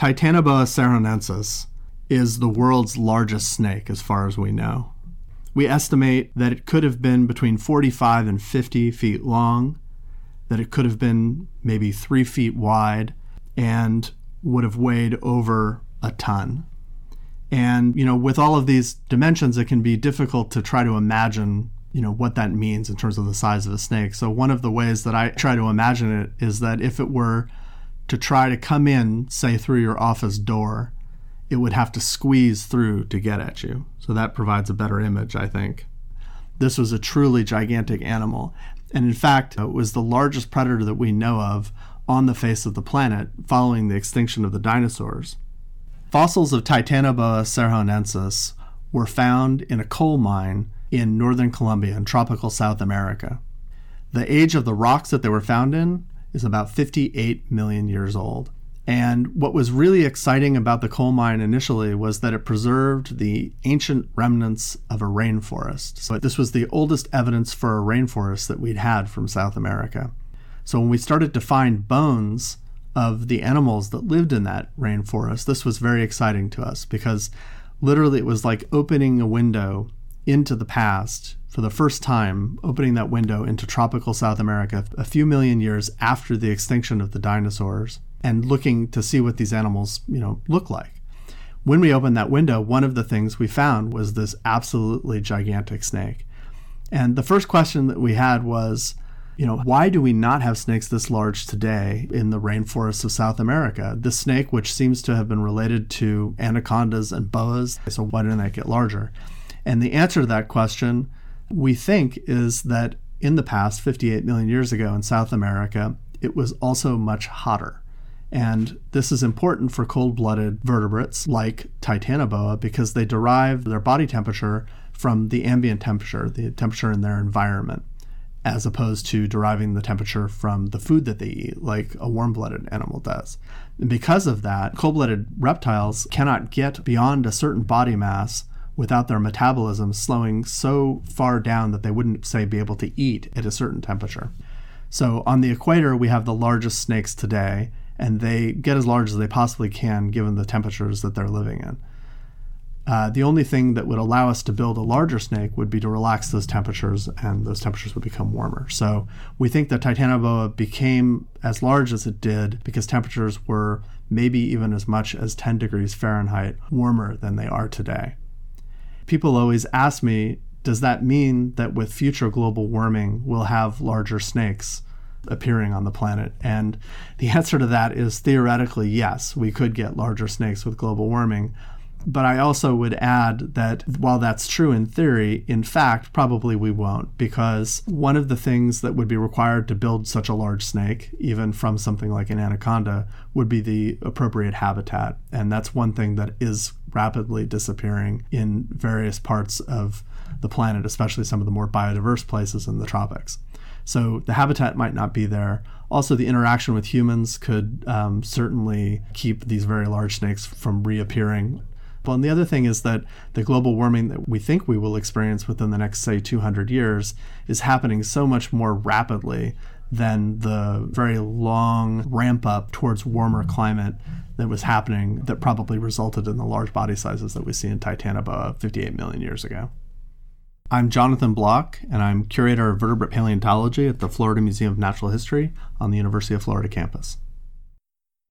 Titanoboa cerronensis is the world's largest snake as far as we know. We estimate that it could have been between 45 and 50 feet long, that it could have been maybe 3 feet wide, and would have weighed over a ton. And, with all of these dimensions, it can be difficult to try to imagine, what that means in terms of the size of a snake. So one of the ways that I try to imagine it is that if it were to try to come in, say, through your office door, it would have to squeeze through to get at you. So that provides a better image, I think. This was a truly gigantic animal. And in fact, it was the largest predator that we know of on the face of the planet following the extinction of the dinosaurs. Fossils of Titanoboa cerronensis were found in a coal mine in northern Colombia in tropical South America. The age of the rocks that they were found in is about 58 million years old. And what was really exciting about the coal mine initially was that it preserved the ancient remnants of a rainforest. So this was the oldest evidence for a rainforest that we'd had from South America. So when we started to find bones of the animals that lived in that rainforest, this was very exciting to us because literally it was like opening a window into the past for the first time, opening that window into tropical South America a few million years after the extinction of the dinosaurs, and looking to see what these animals, look like. When we opened that window, one of the things we found was this absolutely gigantic snake. And the first question that we had was, why do we not have snakes this large today in the rainforests of South America? This snake, which seems to have been related to anacondas and boas, so why didn't they get larger? And the answer to that question, we think, is that in the past, 58 million years ago in South America, it was also much hotter. And this is important for cold-blooded vertebrates like Titanoboa because they derive their body temperature from the ambient temperature, the temperature in their environment, as opposed to deriving the temperature from the food that they eat, like a warm-blooded animal does. And because of that, cold-blooded reptiles cannot get beyond a certain body mass without their metabolism slowing so far down that they wouldn't, say, be able to eat at a certain temperature. So on the equator, we have the largest snakes today, and they get as large as they possibly can given the temperatures that they're living in. The only thing that would allow us to build a larger snake would be to relax those temperatures, and those temperatures would become warmer. So we think that Titanoboa became as large as it did because temperatures were maybe even as much as 10 degrees Fahrenheit warmer than they are today. People always ask me, does that mean that with future global warming, we'll have larger snakes appearing on the planet? And the answer to that is theoretically, yes, we could get larger snakes with global warming. But I also would add that while that's true in theory, in fact, probably we won't, because one of the things that would be required to build such a large snake, even from something like an anaconda, would be the appropriate habitat. And that's one thing that is rapidly disappearing in various parts of the planet, especially some of the more biodiverse places in the tropics. So the habitat might not be there. Also, the interaction with humans could certainly keep these very large snakes from reappearing. Well, and the other thing is that the global warming that we think we will experience within the next, say, 200 years is happening so much more rapidly than the very long ramp up towards warmer climate that was happening that probably resulted in the large body sizes that we see in Titanoboa 58 million years ago. I'm Jonathan Block, and I'm curator of vertebrate paleontology at the Florida Museum of Natural History on the University of Florida campus.